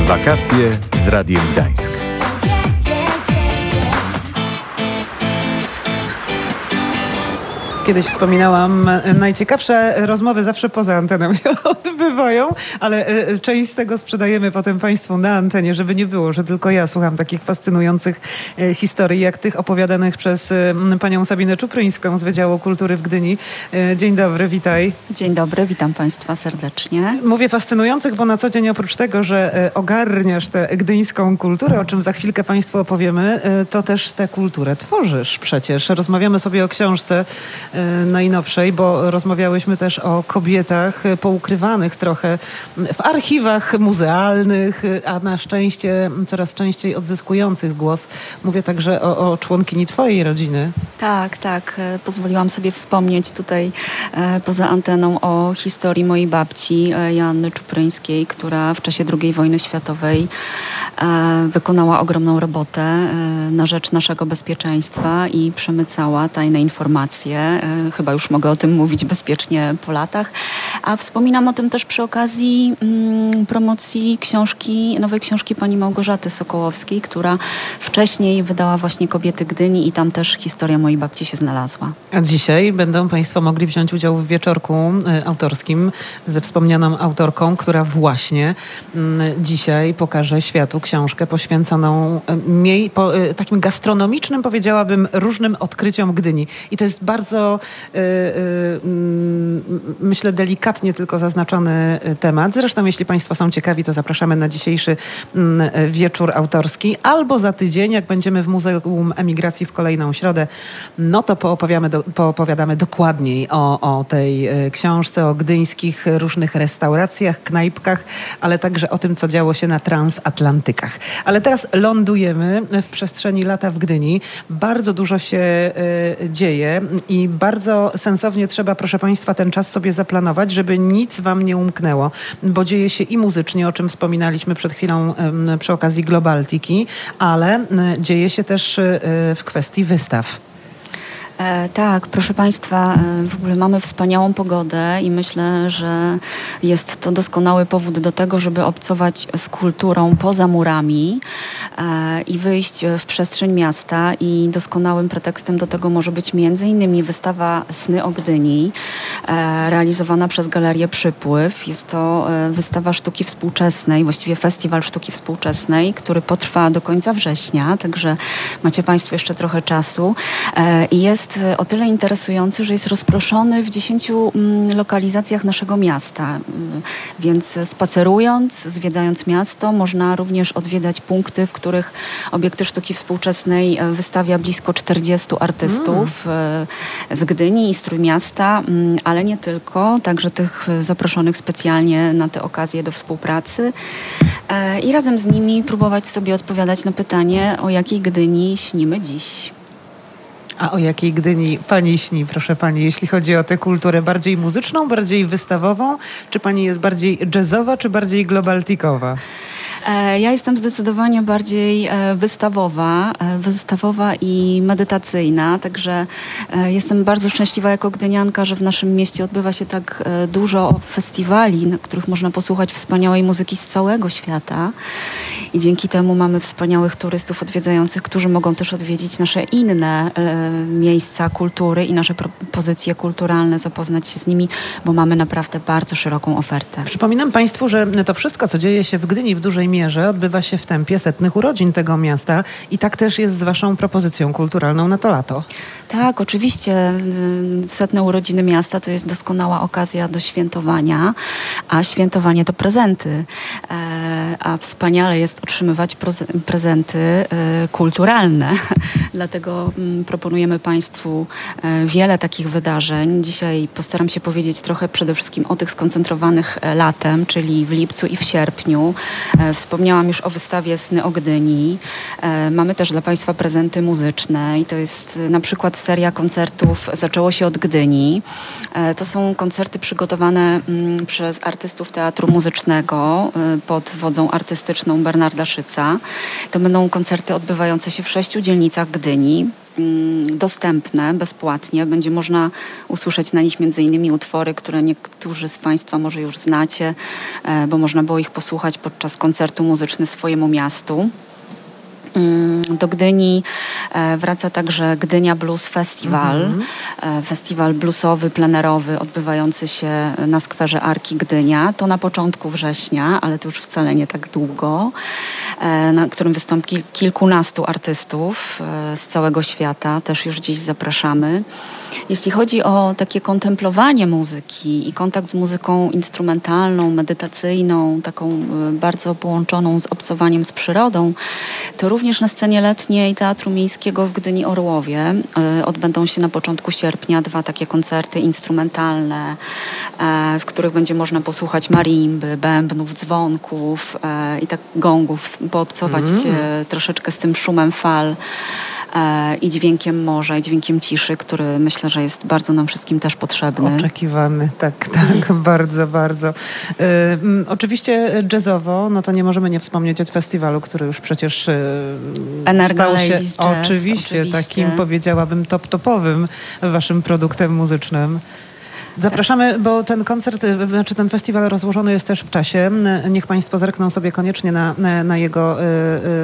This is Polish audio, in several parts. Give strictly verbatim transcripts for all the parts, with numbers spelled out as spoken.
Wakacje z Radiem Gdańsk. Kiedyś wspominałam, najciekawsze rozmowy zawsze poza anteną się odbywają, ale część z tego sprzedajemy potem Państwu na antenie, żeby nie było, że tylko ja słucham takich fascynujących historii, jak tych opowiadanych przez panią Sabinę Czupryńską z Wydziału Kultury w Gdyni. Dzień dobry, witaj. Dzień dobry, witam Państwa serdecznie. Mówię fascynujących, bo na co dzień oprócz tego, że ogarniasz tę gdyńską kulturę, o czym za chwilkę Państwu opowiemy, to też tę kulturę tworzysz przecież. Rozmawiamy sobie o książce najnowszej, bo rozmawiałyśmy też o kobietach poukrywanych trochę w archiwach muzealnych, a na szczęście coraz częściej odzyskujących głos. Mówię także o, o członkini twojej rodziny. Tak, tak. Pozwoliłam sobie wspomnieć tutaj poza anteną o historii mojej babci Joanny Czupryńskiej, która w czasie drugiej wojny światowej wykonała ogromną robotę na rzecz naszego bezpieczeństwa i przemycała tajne informacje. Chyba już mogę o tym mówić bezpiecznie po latach. A wspominam o tym też przy okazji mm, promocji książki, nowej książki pani Małgorzaty Sokołowskiej, która wcześniej wydała właśnie Kobiety Gdyni i tam też historia mojej babci się znalazła. A dzisiaj będą Państwo mogli wziąć udział w wieczorku y, autorskim ze wspomnianą autorką, która właśnie y, dzisiaj pokaże światu książkę poświęconą y, miej, po, y, takim gastronomicznym, powiedziałabym, różnym odkryciom Gdyni. I to jest bardzo y, y, y, myślę delikatnie tylko zaznaczony temat. Zresztą jeśli Państwo są ciekawi, to zapraszamy na dzisiejszy y, wieczór autorski albo za tydzień, jak będziemy w Muzeum Emigracji w kolejną środę, no to poopowiadamy, do, poopowiadamy dokładniej o, o tej y, książce, o gdyńskich różnych restauracjach, knajpkach, ale także o tym, co działo się na transatlantykach. Ale teraz lądujemy w przestrzeni lata w Gdyni. Bardzo dużo się y, dzieje i bardzo sensownie trzeba, proszę Państwa, ten czas sobie zaplanować, żeby nic Wam nie umknęło, bo dzieje się i muzycznie, o czym wspominaliśmy przed chwilą y, przy okazji Globaltiki, ale y, dzieje się też y, w kwestii wystaw. E, tak, proszę Państwa, e, w ogóle mamy wspaniałą pogodę i myślę, że jest to doskonały powód do tego, żeby obcować z kulturą poza murami e, i wyjść w przestrzeń miasta, i doskonałym pretekstem do tego może być między innymi wystawa Sny o Gdyni, e, realizowana przez Galerię Przypływ. Jest to e, wystawa sztuki współczesnej, właściwie festiwal sztuki współczesnej, który potrwa do końca września, także macie Państwo jeszcze trochę czasu e, i jest Jest o tyle interesujący, że jest rozproszony w dziesięciu lokalizacjach naszego miasta. Więc spacerując, zwiedzając miasto, można również odwiedzać punkty, w których obiekty sztuki współczesnej wystawia blisko czterdziestu artystów mm. z Gdyni i z Trójmiasta, ale nie tylko, także tych zaproszonych specjalnie na tę okazję do współpracy. I razem z nimi próbować sobie odpowiadać na pytanie, o jakiej Gdyni śnimy dziś. A o jakiej Gdyni Pani śni, proszę Pani, jeśli chodzi o tę kulturę bardziej muzyczną, bardziej wystawową? Czy Pani jest bardziej jazzowa, czy bardziej globaltikowa? Ja jestem zdecydowanie bardziej wystawowa, wystawowa i medytacyjna, także jestem bardzo szczęśliwa jako gdynianka, że w naszym mieście odbywa się tak dużo festiwali, na których można posłuchać wspaniałej muzyki z całego świata i dzięki temu mamy wspaniałych turystów odwiedzających, którzy mogą też odwiedzić nasze inne miejsca kultury i nasze propozycje kulturalne, zapoznać się z nimi, bo mamy naprawdę bardzo szeroką ofertę. Przypominam Państwu, że to wszystko, co dzieje się w Gdyni w dużej mierze, odbywa się w tempie setnych urodzin tego miasta i tak też jest z Waszą propozycją kulturalną na to lato. Tak, oczywiście. Setne urodziny miasta to jest doskonała okazja do świętowania, a świętowanie to prezenty. A wspaniale jest otrzymywać prezenty kulturalne. Dlatego proponujemy Państwu wiele takich wydarzeń. Dzisiaj postaram się powiedzieć trochę przede wszystkim o tych skoncentrowanych latem, czyli w lipcu i w sierpniu. Wspomniałam już o wystawie Sny o Gdyni. Mamy też dla Państwa prezenty muzyczne i to jest na przykład seria koncertów Zaczęło się od Gdyni. To są koncerty przygotowane przez artystów teatru muzycznego pod wodzą artystyczną Bernarda Szyca. To będą koncerty odbywające się w sześciu dzielnicach Gdyni. dostępne bezpłatnie. Będzie można usłyszeć na nich między innymi utwory, które niektórzy z Państwa może już znacie, bo można było ich posłuchać podczas koncertu Muzyczny Swojemu Miastu. Do Gdyni wraca także Gdynia Blues Festival, mm-hmm. festiwal bluesowy, plenerowy, odbywający się na skwerze Arki Gdynia. To na początku września, ale to już wcale nie tak długo, na którym wystąpi kilkunastu artystów z całego świata. Też już dziś zapraszamy. Jeśli chodzi o takie kontemplowanie muzyki i kontakt z muzyką instrumentalną, medytacyjną, taką bardzo połączoną z obcowaniem z przyrodą, to również na scenie letniej Teatru Miejskiego w Gdyni Orłowie y, odbędą się na początku sierpnia dwa takie koncerty instrumentalne, y, w których będzie można posłuchać marimby, bębnów, dzwonków y, i tak gongów, poobcować mm. y, troszeczkę z tym szumem fal i dźwiękiem morza, i dźwiękiem ciszy, który myślę, że jest bardzo nam wszystkim też potrzebny. Oczekiwany, tak, tak, bardzo, bardzo. Y, oczywiście jazzowo, no to nie możemy nie wspomnieć o festiwalu, który już przecież y, stał się Jazz, oczywiście, oczywiście takim, powiedziałabym, top-topowym waszym produktem muzycznym. Zapraszamy, bo ten koncert, znaczy ten festiwal rozłożony jest też w czasie. Niech Państwo zerkną sobie koniecznie na, na, na jego y,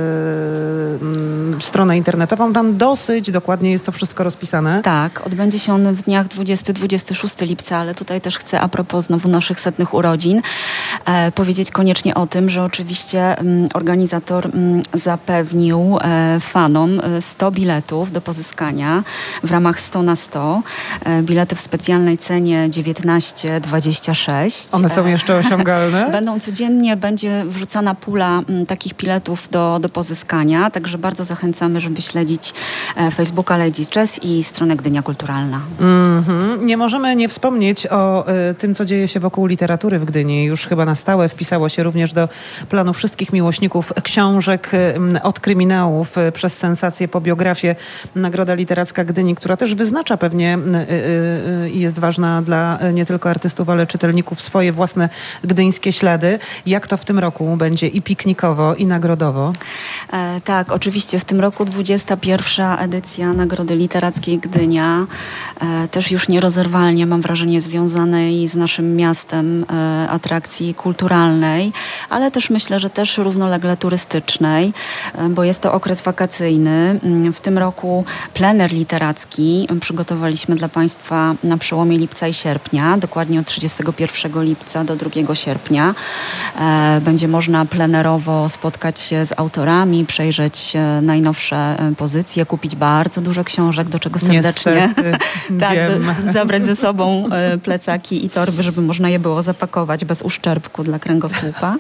y, stronę internetową. Tam dosyć dokładnie jest to wszystko rozpisane. Tak, odbędzie się on w dniach dwudziestego do dwudziestego szóstego lipca, ale tutaj też chcę a propos znowu naszych setnych urodzin e, powiedzieć koniecznie o tym, że oczywiście m, organizator m, zapewnił e, fanom sto biletów do pozyskania w ramach sto na sto. E, bilety w specjalnej cenie dziewiętnaście dwadzieścia sześć. One są jeszcze osiągalne? Będą codziennie, będzie wrzucana pula m, takich biletów do, do pozyskania, także bardzo zachęcamy, żeby śledzić e, Facebooka Ladies Jazz i stronę Gdynia Kulturalna. Mm-hmm. Nie możemy nie wspomnieć o y, tym, co dzieje się wokół literatury w Gdyni. Już chyba na stałe wpisało się również do planu wszystkich miłośników książek y, od kryminałów y, przez sensację po biografię Nagroda Literacka Gdyni, która też wyznacza pewnie i y, y, y, jest ważna dla nie tylko artystów, ale czytelników swoje własne gdyńskie ślady. Jak to w tym roku będzie i piknikowo, i nagrodowo? E, tak, oczywiście w tym roku dwudziesta pierwsza edycja Nagrody Literackiej Gdynia, e, też już nierozerwalnie, mam wrażenie, związanej z naszym miastem e, atrakcji kulturalnej, ale też myślę, że też równolegle turystycznej, e, bo jest to okres wakacyjny. W tym roku plener literacki przygotowaliśmy dla Państwa na przełomie lipca i sierpnia, dokładnie od trzydziestego pierwszego lipca do drugiego sierpnia. E, będzie można plenerowo spotkać się z autorami, przejrzeć e, najnowsze e, pozycje, kupić bardzo dużo książek, do czego serdecznie tak, do, zabrać ze sobą e, plecaki i torby, żeby można je było zapakować bez uszczerbku dla kręgosłupa.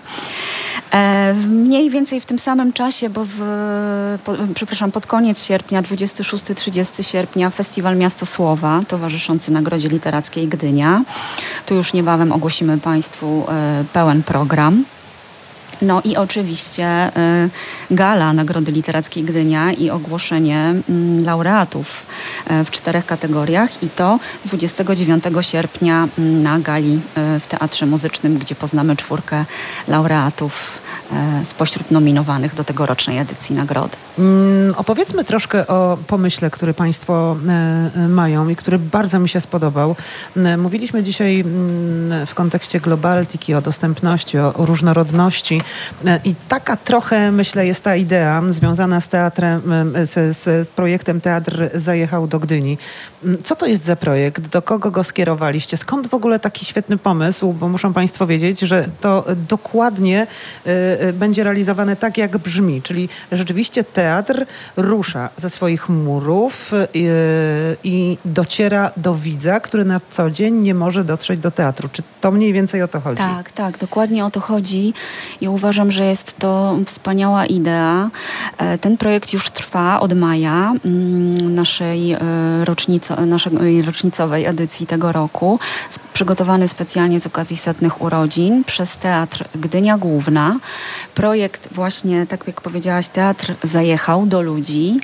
E, mniej więcej w tym samym czasie, bo w, po, przepraszam, pod koniec sierpnia, dwudziestego szóstego do trzydziestego sierpnia, Festiwal Miasto Słowa, towarzyszący Nagrodzie Literackiej Gdynia. Tu już niebawem ogłosimy Państwu e, pełen program. No i oczywiście y, gala Nagrody Literackiej Gdynia i ogłoszenie y, laureatów y, w czterech kategoriach i to dwudziestego dziewiątego sierpnia y, na gali y, w Teatrze Muzycznym, gdzie poznamy czwórkę laureatów y, spośród nominowanych do tegorocznej edycji nagrody. Mm, opowiedzmy troszkę o pomyśle, który Państwo y, mają i który bardzo mi się spodobał. Y, mówiliśmy dzisiaj y, w kontekście globaltyki o dostępności, o, o różnorodności. I taka trochę, myślę, jest ta idea związana z teatrem, z, z projektem Teatr Zajechał do Gdyni. Co to jest za projekt? Do kogo go skierowaliście? Skąd w ogóle taki świetny pomysł? Bo muszą Państwo wiedzieć, że to dokładnie y, będzie realizowane tak, jak brzmi. Czyli rzeczywiście teatr rusza ze swoich murów y, i dociera do widza, który na co dzień nie może dotrzeć do teatru. Czy to mniej więcej o to chodzi? Tak, tak, dokładnie o to chodzi. I uważam, że jest to wspaniała idea. Ten projekt już trwa od maja naszej, rocznico, naszej rocznicowej edycji tego roku. Przygotowany specjalnie z okazji setnych urodzin przez Teatr Gdynia Główna. Projekt właśnie, tak jak powiedziałaś, Teatr Zajechał do ludzi.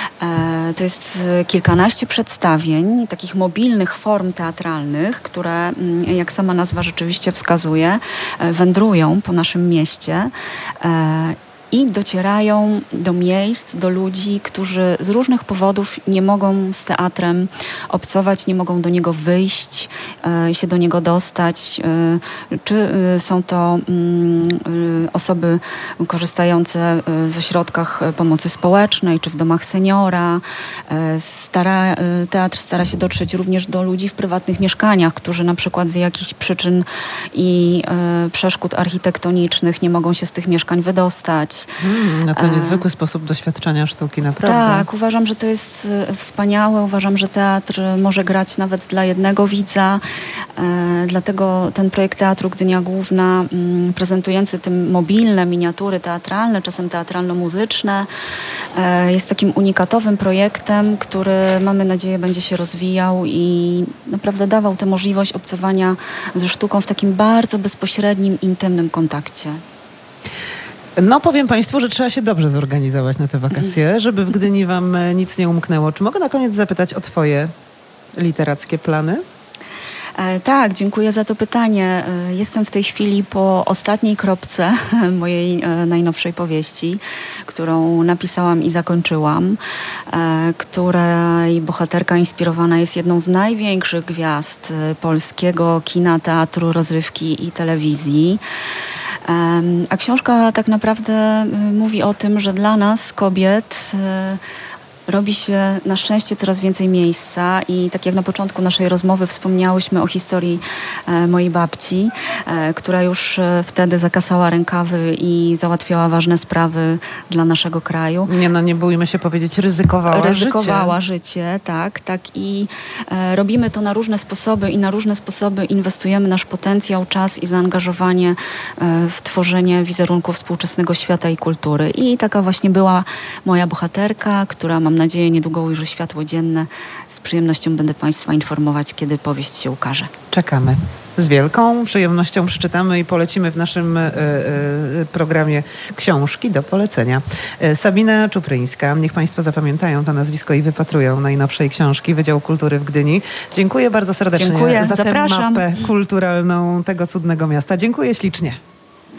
To jest kilkanaście przedstawień, takich mobilnych form teatralnych, które, jak sama nazwa rzeczywiście wskazuje, wędrują po naszym mieście. i docierają do miejsc, do ludzi, którzy z różnych powodów nie mogą z teatrem obcować, nie mogą do niego wyjść, się do niego dostać. Czy są to osoby korzystające w ośrodkach pomocy społecznej, czy w domach seniora. Stara, teatr stara się dotrzeć również do ludzi w prywatnych mieszkaniach, którzy na przykład z jakichś przyczyn i przeszkód architektonicznych nie mogą się z tych mieszkań wydostać. Hmm, no to niezwykły sposób doświadczenia sztuki, naprawdę. Tak, uważam, że to jest wspaniałe. Uważam, że teatr może grać nawet dla jednego widza. Dlatego ten projekt Teatru Gdynia Główna, prezentujący tym mobilne miniatury teatralne, czasem teatralno-muzyczne, jest takim unikatowym projektem, który, mamy nadzieję, będzie się rozwijał i naprawdę dawał tę możliwość obcowania ze sztuką w takim bardzo bezpośrednim, intymnym kontakcie. No powiem Państwu, że trzeba się dobrze zorganizować na te wakacje, żeby w Gdyni Wam nic nie umknęło. Czy mogę na koniec zapytać o Twoje literackie plany? E, tak, dziękuję za to pytanie. E, jestem w tej chwili po ostatniej kropce mojej e, najnowszej powieści, którą napisałam i zakończyłam, e, której bohaterka inspirowana jest jedną z największych gwiazd e, polskiego kina, teatru, rozrywki i telewizji. E, a książka tak naprawdę e, mówi o tym, że dla nas, kobiet, e, robi się na szczęście coraz więcej miejsca i tak jak na początku naszej rozmowy wspomniałyśmy o historii e, mojej babci, e, która już e, wtedy zakasała rękawy i załatwiała ważne sprawy dla naszego kraju. Nie no, nie bójmy się powiedzieć, ryzykowała, ryzykowała życie. życie, tak, tak i e, robimy to na różne sposoby i na różne sposoby inwestujemy nasz potencjał, czas i zaangażowanie e, w tworzenie wizerunku współczesnego świata i kultury. I taka właśnie była moja bohaterka, która, mam nadzieję, niedługo ujrzy światło dzienne. Z przyjemnością będę Państwa informować, kiedy powieść się ukaże. Czekamy. Z wielką przyjemnością przeczytamy i polecimy w naszym y, y, programie książki do polecenia. Y, Sabina Czupryńska. Niech Państwo zapamiętają to nazwisko i wypatrują najnowszej książki Wydział Kultury w Gdyni. Dziękuję bardzo serdecznie Dziękuję. za Zapraszam. tę mapę kulturalną tego cudnego miasta. Dziękuję ślicznie.